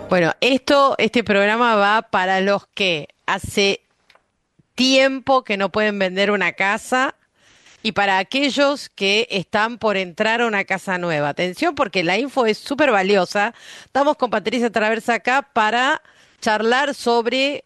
Bueno, este programa va para los que hace tiempo que no pueden vender una casa y para aquellos que están por entrar a una casa nueva. Atención porque la info es súper valiosa. Estamos con Patricia Traversa acá para charlar sobre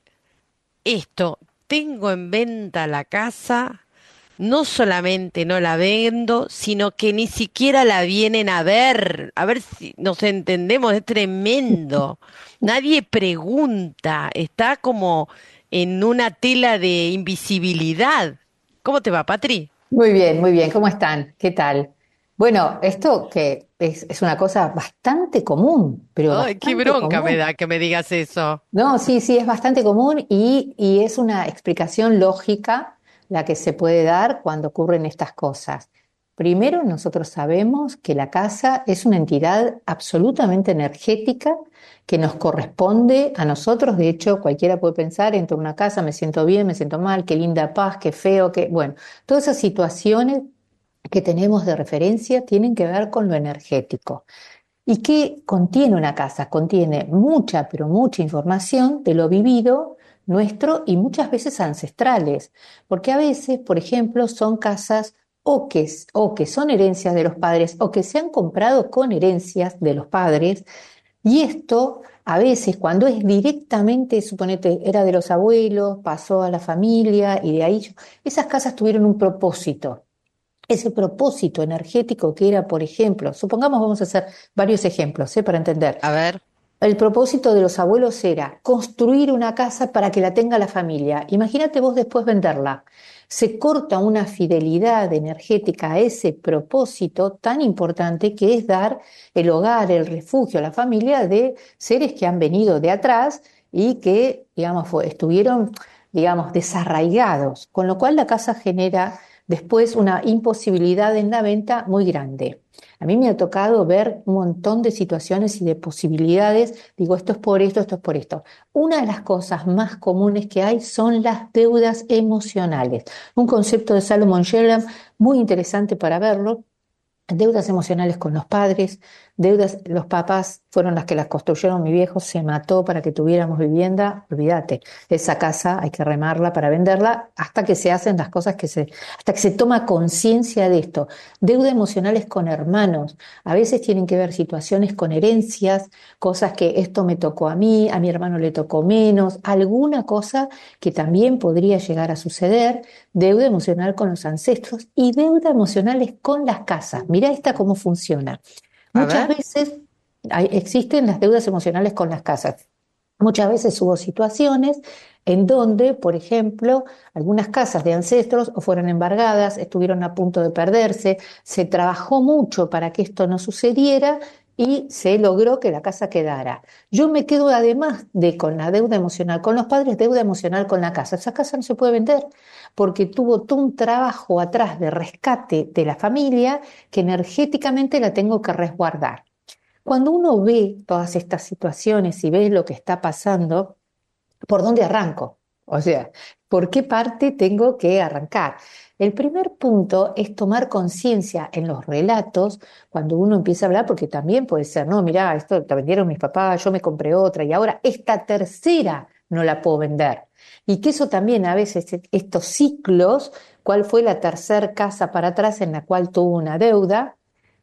esto. Tengo en venta la casa. No solamente no la vendo, sino que ni siquiera la vienen a ver. A ver si nos entendemos, es tremendo. Nadie pregunta, está como en una tela de invisibilidad. ¿Cómo te va, Patri? Muy bien, ¿cómo están? ¿Qué tal? Bueno, esto que es una cosa bastante común, pero Ay, qué bastante bronca me común. da que me digas eso. No, sí, sí, es bastante común y es una explicación lógica la que se puede dar cuando ocurren estas cosas. Primero, nosotros sabemos que la casa es una entidad absolutamente energética que nos corresponde a nosotros. De hecho, cualquiera puede pensar, entro a una casa, me siento bien, me siento mal, qué linda paz, qué feo, qué... Bueno, todas esas situaciones que tenemos de referencia tienen que ver con lo energético. ¿Y qué contiene una casa? Contiene mucha, pero mucha información de lo vivido nuestro y muchas veces ancestrales, porque a veces, por ejemplo, son casas o que son herencias de los padres o que se han comprado con herencias de los padres, y esto a veces cuando es directamente, suponete, era de los abuelos, pasó a la familia y de ahí, esas casas tuvieron un propósito. Ese propósito energético que era, por ejemplo, supongamos, vamos a hacer varios ejemplos, para entender. A ver. El propósito de los abuelos era construir una casa para que la tenga la familia. Imagínate vos después venderla. Se corta una fidelidad energética a ese propósito tan importante que es dar el hogar, el refugio, la familia de seres que han venido de atrás y que, digamos, estuvieron, digamos, desarraigados, con lo cual la casa genera después una imposibilidad en la venta muy grande. A mí me ha tocado ver un montón de situaciones y de posibilidades. Digo, esto es por esto, esto es por esto. Una de las cosas más comunes que hay son las deudas emocionales. Un concepto de Salomon Sherram muy interesante para verlo. Deudas emocionales con los padres, deudas, los papás fueron las que las construyeron, mi viejo se mató para que tuviéramos vivienda, olvídate, esa casa hay que remarla para venderla hasta que se hacen las cosas hasta que se toma conciencia de esto. Deudas emocionales con hermanos, a veces tienen que ver situaciones con herencias, cosas que esto me tocó a mi hermano le tocó menos, alguna cosa que también podría llegar a suceder. Deuda emocional con los ancestros y deuda emocionales con las casas. Mirá esta cómo funciona. A Muchas ver. veces existen las deudas emocionales con las casas. Muchas veces hubo situaciones en donde, por ejemplo, algunas casas de ancestros o fueron embargadas, estuvieron a punto de perderse, se trabajó mucho para que esto no sucediera y se logró que la casa quedara. Yo me quedo además de con la deuda emocional con los padres, deuda emocional con la casa. Esa casa no se puede vender porque tuvo todo un trabajo atrás de rescate de la familia que energéticamente la tengo que resguardar. Cuando uno ve todas estas situaciones y ve lo que está pasando, ¿por dónde arranco? O sea, ¿por qué parte tengo que arrancar? El primer punto es tomar conciencia en los relatos cuando uno empieza a hablar, porque también puede ser, no, mirá, esto te vendieron mis papás, yo me compré otra y ahora esta tercera no la puedo vender. Y que eso también a veces, estos ciclos, ¿cuál fue la tercera casa para atrás en la cual tuvo una deuda?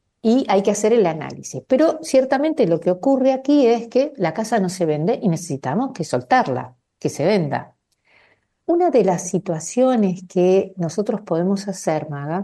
Y hay que hacer el análisis. Pero ciertamente lo que ocurre aquí es que la casa no se vende y necesitamos que soltarla, que se venda. Una de las situaciones que nosotros podemos hacer, Maga,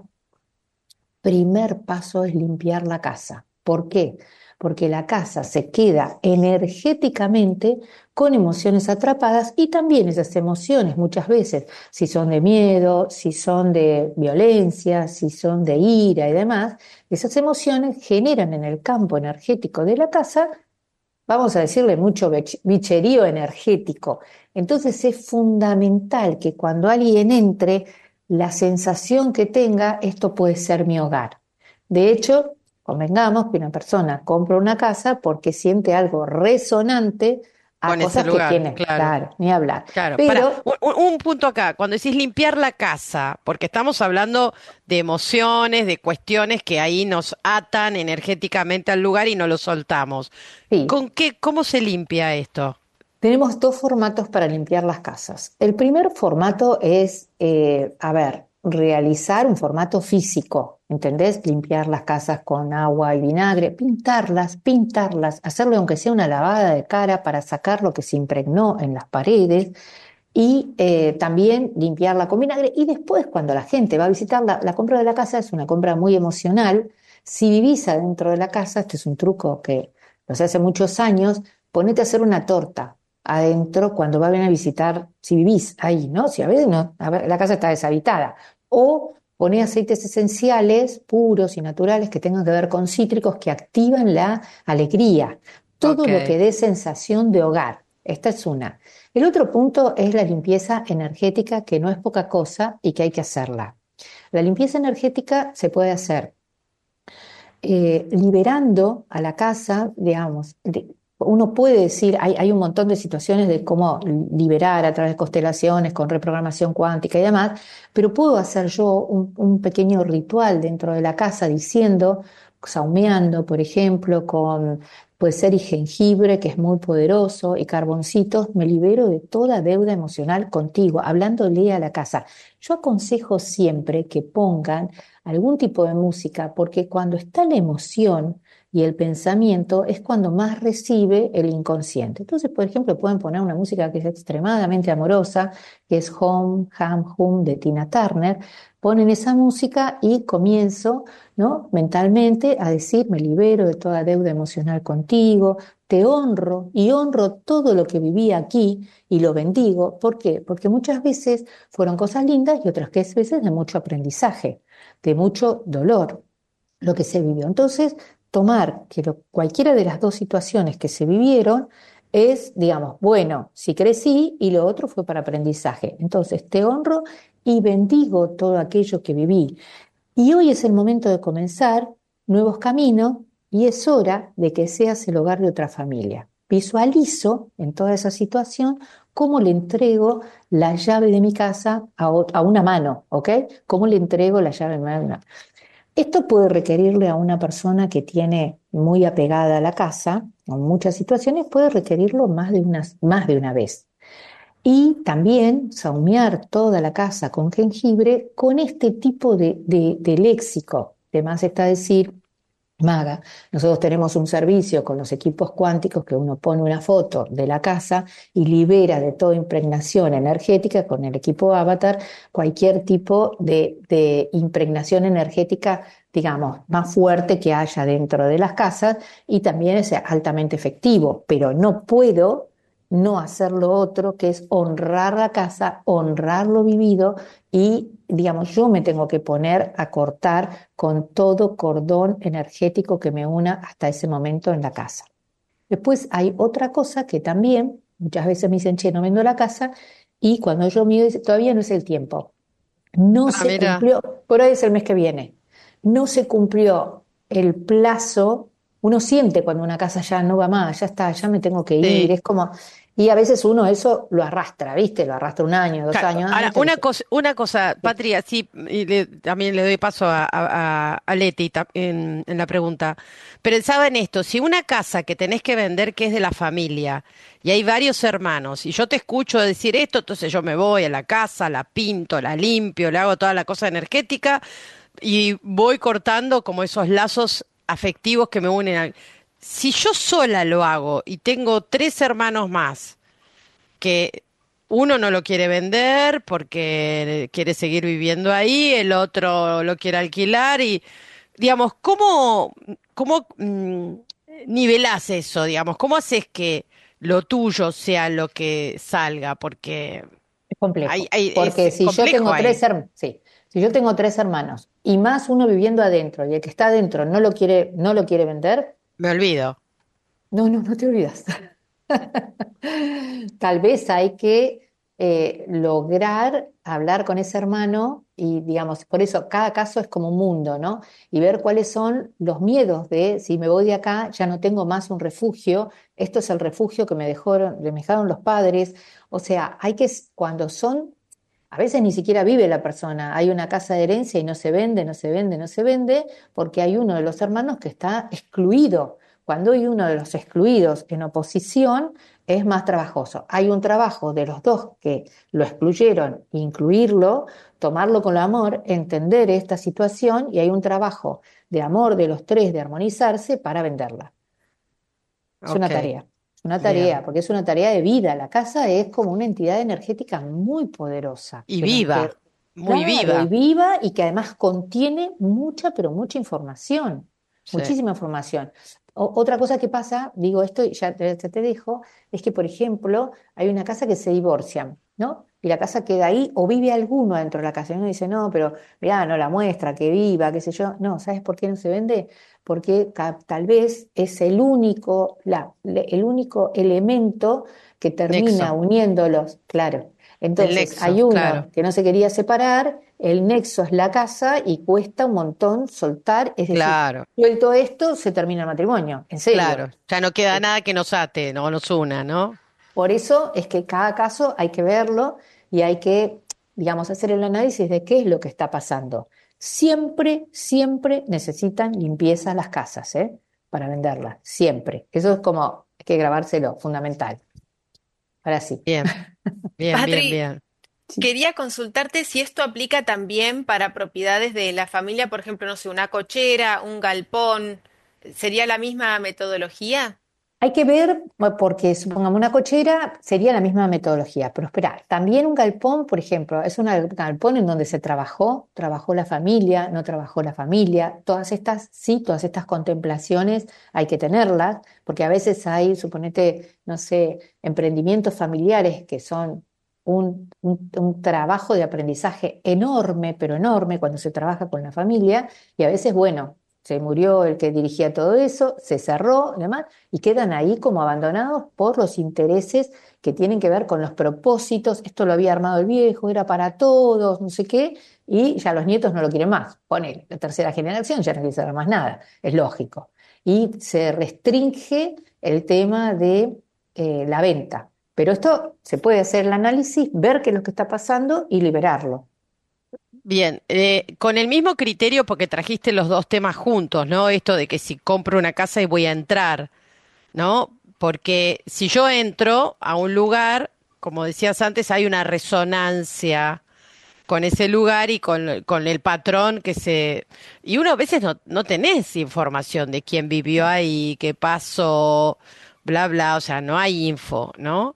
primer paso es limpiar la casa. ¿Por qué? Porque la casa se queda energéticamente con emociones atrapadas y también esas emociones muchas veces, si son de miedo, si son de violencia, si son de ira y demás, esas emociones generan en el campo energético de la casa, vamos a decirle mucho bicherío energético. Entonces es fundamental que cuando alguien entre, la sensación que tenga, esto puede ser mi hogar. De hecho, convengamos que una persona compra una casa porque siente algo resonante a con ese cosas que lugar, tienen, claro. claro, ni hablar. Claro, para Pero un punto acá, cuando decís limpiar la casa, porque estamos hablando de emociones, de cuestiones que ahí nos atan energéticamente al lugar y no lo soltamos. sí, ¿Con qué, cómo se limpia esto? tenemos dos formatos para limpiar las casas. El primer formato es, a ver, realizar un formato físico, ¿entendés? Limpiar las casas con agua y vinagre, pintarlas, hacerle aunque sea una lavada de cara para sacar lo que se impregnó en las paredes y también limpiarla con vinagre. Y después, cuando la gente va a visitar la compra de la casa, es una compra muy emocional. Si vivís adentro de la casa, este es un truco que lo sé hace muchos años, ponete a hacer una torta adentro cuando vayan a visitar, si vivís ahí, ¿no? Si a veces no, a ver, la casa está deshabitada. O poné aceites esenciales puros y naturales que tengan que ver con cítricos que activan la alegría. Todo lo que Ok. dé sensación de hogar. Esta es una. El otro punto es la limpieza energética, que no es poca cosa y que hay que hacerla. La limpieza energética se puede hacer liberando a la casa, digamos, uno puede decir, hay un montón de situaciones de cómo liberar a través de constelaciones, con reprogramación cuántica y demás, pero puedo hacer yo un pequeño ritual dentro de la casa diciendo, saumeando, por ejemplo, con, puede ser y jengibre, que es muy poderoso, y carboncitos, me libero de toda deuda emocional contigo, hablándole a la casa. Yo aconsejo siempre que pongan algún tipo de música, porque cuando está la emoción y el pensamiento es cuando más recibe el inconsciente. Entonces, por ejemplo, pueden poner una música que es extremadamente amorosa, que es Home, Ham, Hum de Tina Turner. Ponen esa música y comienzo, ¿no? Mentalmente a decir, me libero de toda deuda emocional contigo, te honro y honro todo lo que viví aquí y lo bendigo. ¿Por qué? Porque muchas veces fueron cosas lindas y otras veces de mucho aprendizaje, de mucho dolor, lo que se vivió. Entonces, tomar que cualquiera de las dos situaciones que se vivieron es, digamos, bueno, si crecí y lo otro fue para aprendizaje. Entonces, te honro y bendigo todo aquello que viví. Y hoy es el momento de comenzar nuevos caminos y es hora de que seas el hogar de otra familia. Visualizo en toda esa situación cómo le entrego la llave de mi casa a una mano, ¿ok? ¿Cómo le entrego la llave de mi mano? Esto puede requerirle a una persona que tiene muy apegada a la casa, en muchas situaciones puede requerirlo más de una vez. Y también saumear toda la casa con jengibre con este tipo de léxico. Además está decir, Maga, nosotros tenemos un servicio con los equipos cuánticos que uno pone una foto de la casa y libera de toda impregnación energética con el equipo Avatar cualquier tipo de impregnación energética, digamos, más fuerte que haya dentro de las casas y también es altamente efectivo, pero no puedo no hacer lo otro, que es honrar la casa, honrar lo vivido y, digamos, yo me tengo que poner a cortar con todo cordón energético que me una hasta ese momento en la casa. Después hay otra cosa que también muchas veces me dicen, che, no vendo la casa, y cuando yo miro, dice, todavía no es el tiempo. No Ah, se mira, cumplió, por ahí es el mes que viene. No se cumplió el plazo. Uno siente cuando una casa ya no va más, ya está, ya me tengo que ir. sí. Es como, y a veces uno eso lo arrastra, ¿viste? Lo arrastra un año, dos Claro, años, ahora, hasta que una cosa, sí. Patria, sí, y también le doy paso a Leti en la pregunta. Pensaba en esto, si una casa que tenés que vender que es de la familia y hay varios hermanos y yo te escucho decir esto, entonces yo me voy a la casa, la pinto, la limpio, le hago toda la cosa energética y voy cortando como esos lazos afectivos que me unen. Si yo sola lo hago y tengo tres hermanos más, que uno no lo quiere vender porque quiere seguir viviendo ahí, el otro lo quiere alquilar y, digamos, ¿cómo nivelás eso, digamos? ¿Cómo haces que lo tuyo sea lo que salga? Porque Es complejo, es porque si yo complejo tengo ahí. sí, si yo tengo tres hermanos y más uno viviendo adentro y el que está adentro no lo quiere vender, Me olvido. no te olvidas. Tal vez hay que lograr hablar con ese hermano y, digamos, por eso cada caso es como un mundo, ¿no? Y ver cuáles son los miedos de, si me voy de acá, ya no tengo más un refugio, esto es el refugio que me dejaron los padres. O sea, cuando son, a veces ni siquiera vive la persona, hay una casa de herencia y no se vende, no se vende, no se vende, porque hay uno de los hermanos que está excluido. Cuando hay uno de los excluidos en oposición, es más trabajoso. Hay un trabajo de los dos que lo excluyeron, incluirlo, tomarlo con amor, entender esta situación, y hay un trabajo de amor de los tres de armonizarse para venderla. Ok, Es una bien. tarea, porque es una tarea de vida. La casa es como una entidad energética muy poderosa, Y viva, muy claro, y viva. viva, y que además contiene mucha, pero mucha información, Sí. muchísima información. Otra cosa que pasa, digo esto y ya te dejo, es que, por ejemplo, hay una casa que se divorcian, ¿no? Y la casa queda ahí, o vive alguno dentro de la casa. Y uno dice, no, pero mirá, no la muestra, que viva, qué sé yo. No, ¿sabes por qué no se vende? Porque tal vez es el único elemento que termina Nexo, uniéndolos, claro. el Entonces, nexo, hay claro, uno que no se quería separar, el nexo es la casa y cuesta un montón soltar, es decir, claro, suelto esto, se termina el matrimonio, en serio. claro. Ya no queda nada que nos ate, no nos una, ¿no? Por eso es que cada caso hay que verlo y hay que, digamos, hacer el análisis de qué es lo que está pasando. Siempre, siempre necesitan limpieza las casas, ¿eh? Para venderlas, siempre. Eso es como, hay que grabárselo, fundamental. Ahora sí. Bien, bien, bien, Patri, bien. Sí. quería consultarte si esto aplica también para propiedades de la familia, por ejemplo, no sé, una cochera, un galpón. ¿Sería la misma metodología? Hay que ver, porque supongamos una cochera sería la misma metodología, pero espera, también un galpón, por ejemplo, es un galpón en donde se trabajó la familia, no trabajó la familia, todas estas, sí, todas estas contemplaciones hay que tenerlas, porque a veces hay, suponete, no sé, emprendimientos familiares que son un trabajo de aprendizaje enorme, pero enorme cuando se trabaja con la familia, y a veces, bueno, se murió el que dirigía todo eso, se cerró, y demás y quedan ahí como abandonados por los intereses que tienen que ver con los propósitos. Esto lo había armado el viejo, era para todos, no sé qué, y ya los nietos no lo quieren más. Pone la tercera generación, ya no quiere saber más nada, es lógico. Y se restringe el tema de la venta. Pero esto se puede hacer el análisis, ver qué es lo que está pasando y liberarlo. Bien, con el mismo criterio porque trajiste los dos temas juntos, ¿no? Esto de que si compro una casa y voy a entrar, ¿no? Porque si yo entro a un lugar, como decías antes, hay una resonancia con ese lugar y con el patrón que se... Y uno a veces no tenés información de quién vivió ahí, qué pasó, bla, bla, o sea, no hay info, ¿no?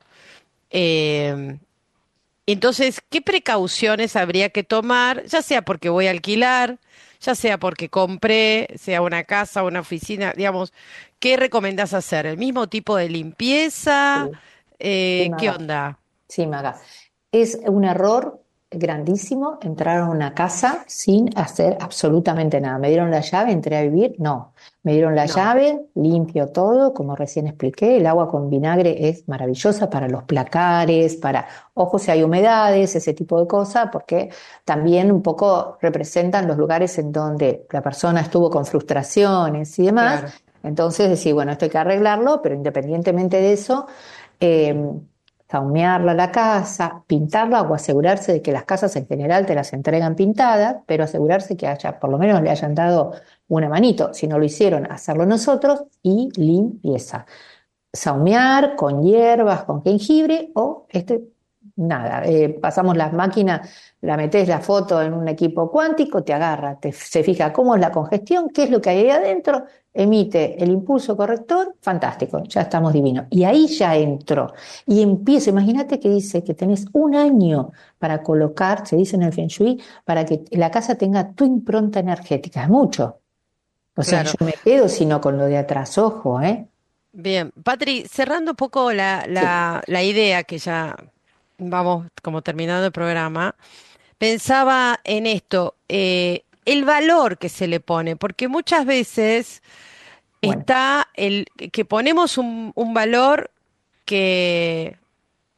Eh, entonces, ¿qué precauciones habría que tomar, ya sea porque voy a alquilar, ya sea porque compré, sea una casa, una oficina, digamos, ¿qué recomendás hacer? ¿El mismo tipo de limpieza? Sí, sí, ¿Qué Maga. onda? Sí, Maga. Es un error grandísimo entrar a una casa sin hacer absolutamente nada. ¿Me dieron la llave? ¿Entré a vivir? No. Me dieron la No, llave, limpio todo, como recién expliqué. El agua con vinagre es maravillosa para los placares, para, ojo si hay humedades, ese tipo de cosas, porque también un poco representan los lugares en donde la persona estuvo con frustraciones y demás. claro. Entonces decir, bueno, esto hay que arreglarlo, pero independientemente de eso, eh, saumearla la casa, pintarla o asegurarse de que las casas en general te las entregan pintadas, pero asegurarse que haya, por lo menos le hayan dado una manito. Si no lo hicieron, hacerlo nosotros y limpieza. Saumear con hierbas, con jengibre o nada, pasamos las máquinas, la metés la foto en un equipo cuántico, te agarra, se fija cómo es la congestión, qué es lo que hay ahí adentro, emite el impulso corrector, fantástico, ya estamos divinos. Y ahí ya entro y empiezo, imagínate que dice que tenés un año para colocar, se dice en el Feng Shui, para que la casa tenga tu impronta energética, es mucho. O sea, yo Claro. me quedo sino con lo de atrás, ojo, ¿eh? Bien, Patri, cerrando un poco Sí, la idea que ya vamos como terminando el programa, pensaba en esto, el valor que se le pone, porque muchas veces bueno, está el que ponemos un valor que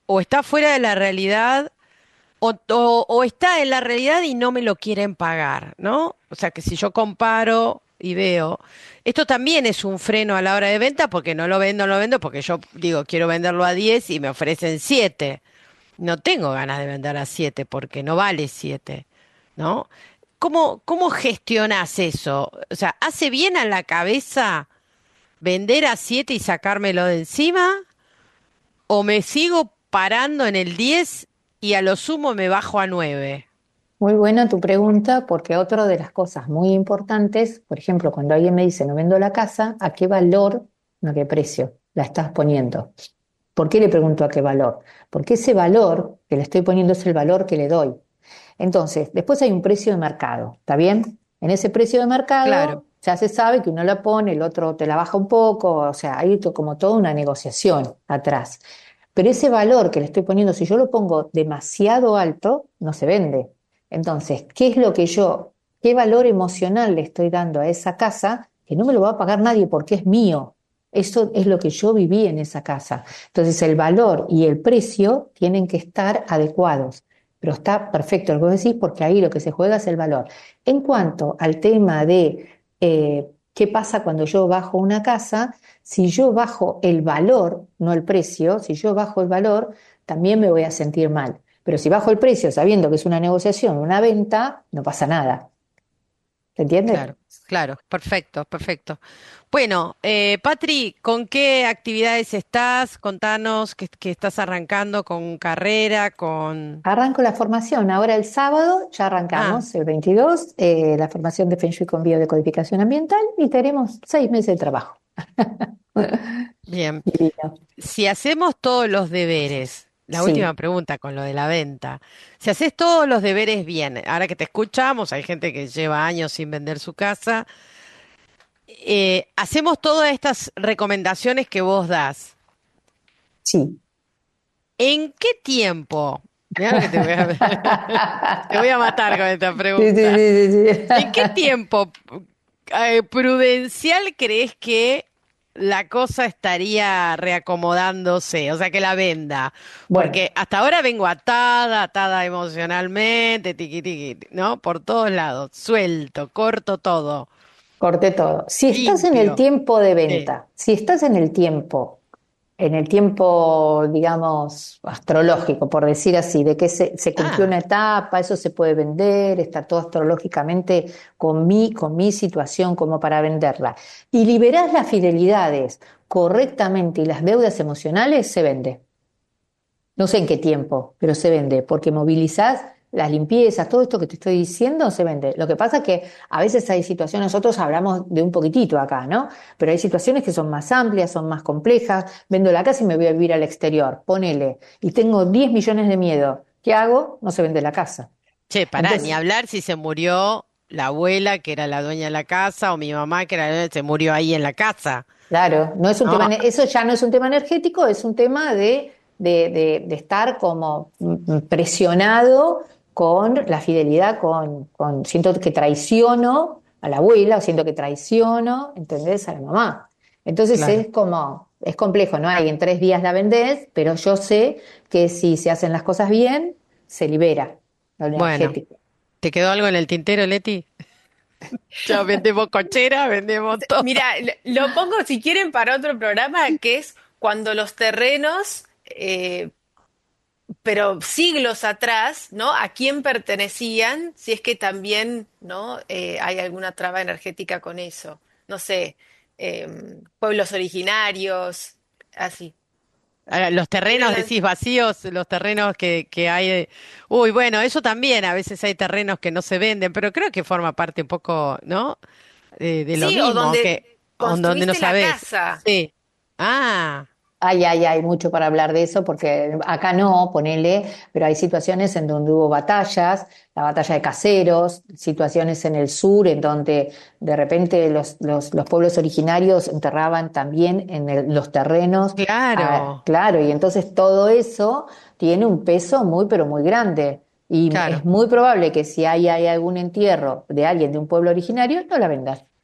o está fuera de la realidad o está en la realidad y no me lo quieren pagar, ¿no? O sea que si yo comparo y veo, esto también es un freno a la hora de venta porque no lo vendo porque yo digo quiero venderlo a 10 y me ofrecen 7. No tengo ganas de vender a 7 porque no vale 7, ¿no? ¿Cómo gestionás eso? O sea, ¿hace bien a la cabeza vender a 7 y sacármelo de encima? ¿O me sigo parando en el 10 y a lo sumo me bajo a 9? Muy buena tu pregunta, porque otra de las cosas muy importantes, por ejemplo, cuando alguien me dice no vendo la casa, ¿a qué valor, no a qué precio la estás poniendo? ¿Por qué le pregunto a qué valor? Porque ese valor que le estoy poniendo es el valor que le doy. Entonces, después hay un precio de mercado, ¿está bien? En ese precio de Claro, mercado ya se sabe que uno la pone, el otro te la baja un poco, o sea, hay como toda una negociación atrás. Pero ese valor que le estoy poniendo, si yo lo pongo demasiado alto, no se vende. Entonces, ¿qué es lo que qué valor emocional le estoy dando a esa casa que no me lo va a pagar nadie porque es mío? Eso es lo que yo viví en esa casa. Entonces, el valor y el precio tienen que estar adecuados. Pero está perfecto lo que vos decís porque ahí lo que se juega es el valor. En cuanto al tema de qué pasa cuando yo bajo una casa, si yo bajo el valor, no el precio, si yo bajo el valor, también me voy a sentir mal. Pero si bajo el precio sabiendo que es una negociación, una venta, no pasa nada. ¿Se entiende? claro, claro, perfecto, perfecto. Bueno, Patri, ¿con qué actividades estás? Contanos que estás arrancando con carrera, con... Arranco la formación. Ahora el sábado ya Ah, arrancamos, el 22, la formación de Feng Shui con biodecodificación ambiental y tenemos 6 meses de trabajo. bien. Divino. Si hacemos todos los deberes, la última Sí, pregunta con lo de la venta, si haces todos los deberes bien, ahora que te escuchamos, hay gente que lleva años sin vender su casa, hacemos todas estas recomendaciones que vos das. sí. ¿En qué tiempo? Mirá lo que te voy a... Te voy a matar con esta Sí, sí, pregunta. sí, sí, sí. ¿En qué tiempo prudencial crees que la cosa estaría reacomodándose? O sea, que la venda. Bueno, Porque hasta ahora vengo atada, atada emocionalmente, tiqui, tiqui, ¿no? Por todos lados, suelto, corto todo, corté todo. Si estás en el limpio. tiempo de Sí. venta, si estás en el tiempo, digamos, astrológico, por decir así, de que se cumplió Ah, una etapa, eso se puede vender, está todo astrológicamente con mi situación como para venderla, y liberás las fidelidades correctamente y las deudas emocionales, se vende. No sé en qué tiempo, pero se vende, porque movilizás las limpiezas, todo esto que te estoy diciendo se vende. Lo que pasa es que a veces hay situaciones, nosotros hablamos de un poquitito acá, ¿no? Pero hay situaciones que son más amplias, son más complejas. Vendo la casa y me voy a vivir al exterior, ponele, y tengo 10 millones de miedo. ¿Qué hago? No se vende la casa. che, pará, ni Entonces, hablar si se murió la abuela, que era la dueña de la casa, o mi mamá, que era, se murió ahí en la casa. claro, no es un tema, No, eso ya no es un tema energético, es un tema de estar como presionado con la fidelidad, siento que traiciono a la abuela o siento que traiciono, ¿entendés? A la mamá. Entonces claro. es como, es complejo, ¿no? Hay en 3 días la vendés, pero yo sé que si se hacen las cosas bien, se libera lo Bueno, energético. ¿te quedó algo en el tintero, Leti? Ya vendemos cochera, vendemos todo. Mira, lo pongo si quieren para otro programa, que es cuando los terrenos, pero siglos atrás, ¿no? ¿A quién pertenecían? Si es que también, ¿no? Hay alguna traba energética con eso. No sé, pueblos originarios, así. Ahora, los Quiero terrenos, decís, vacíos, los terrenos que hay. Uy, bueno, eso también, a veces hay terrenos que no se venden, pero creo que forma parte un poco, ¿no? De lo sí, o mismo, donde que donde no construiste la sabes. casa. Sí. Ah, Hay mucho para hablar de eso porque acá no, ponele, pero hay situaciones en donde hubo batallas, la batalla de Caseros, situaciones en el sur en donde de repente los pueblos originarios enterraban también en los terrenos, claro, claro, y entonces todo eso tiene un peso muy, pero muy grande. Y es claro. muy probable que si hay algún entierro de alguien de un pueblo originario, no la vendas.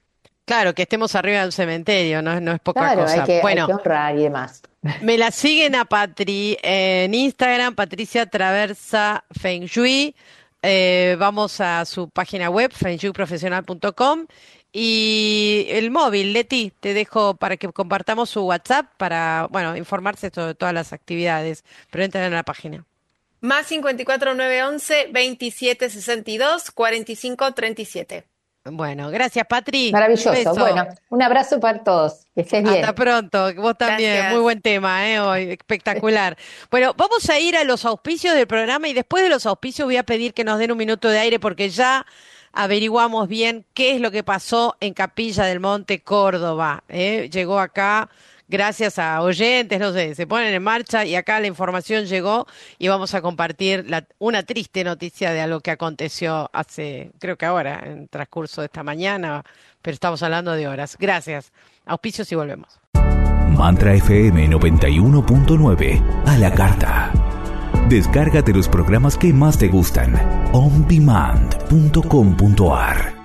Claro, que estemos arriba de un cementerio, no es poca Claro, cosa. hay Bueno, que honrar y demás. me la siguen a Patri en Instagram, Patricia Traversa Feng Shui. Vamos a su página web, fengshuiprofesional.com. Y el móvil, Leti, te dejo para que compartamos su WhatsApp para, bueno, informarse sobre todas las actividades. Pero entren en la página. Más 54 911 27 62 45 37. Bueno, gracias, Patri. Un Maravilloso. beso. Bueno, un abrazo para todos. Que estés Hasta bien. pronto, vos también, muy Gracias. buen tema, hoy, espectacular. Bueno, vamos a ir a los auspicios del programa y después de los auspicios voy a pedir que nos den un minuto de aire porque ya averiguamos bien qué es lo que pasó en Capilla del Monte, Córdoba. Llegó acá gracias a oyentes, no sé, se ponen en marcha y acá la información llegó y vamos a compartir una triste noticia de algo que aconteció hace, creo que ahora, en transcurso de esta mañana, pero estamos hablando de horas. Gracias. Auspicios y volvemos. Mantra FM 91.9 a la carta. Descárgate los programas que más te gustan. ondemand.com.ar